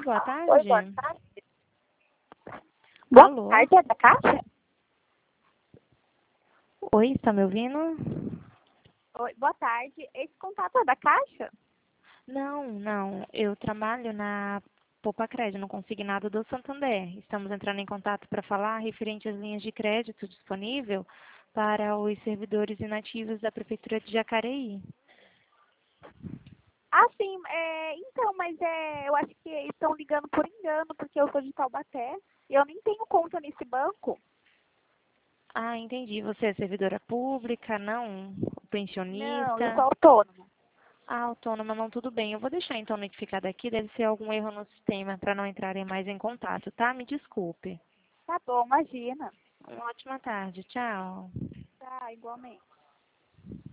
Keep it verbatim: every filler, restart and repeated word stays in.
boa Oi, boa tarde. tarde. Boa Alô? tarde, é da Caixa? Oi, está me ouvindo? Oi, boa tarde. Esse contato é da Caixa? Não, não. Eu trabalho na Poupa Crédito, no consignado do Santander. Estamos entrando em contato para falar referente às linhas de crédito disponível para os servidores inativos da Prefeitura de Jacareí. Ah, sim. É, então, mas é, eu acho que estão ligando por engano, porque eu sou de Taubaté e eu nem tenho conta nesse banco. Ah, entendi. Você é servidora pública, não? Não, eu Pensionista? sou autônoma. Ah, autônoma, não, tudo bem. Eu vou deixar então notificado aqui, deve ser algum erro no sistema para não entrarem mais em contato, tá? Me desculpe. Tá bom, imagina. Uma ótima tarde, tchau. Tá, igualmente.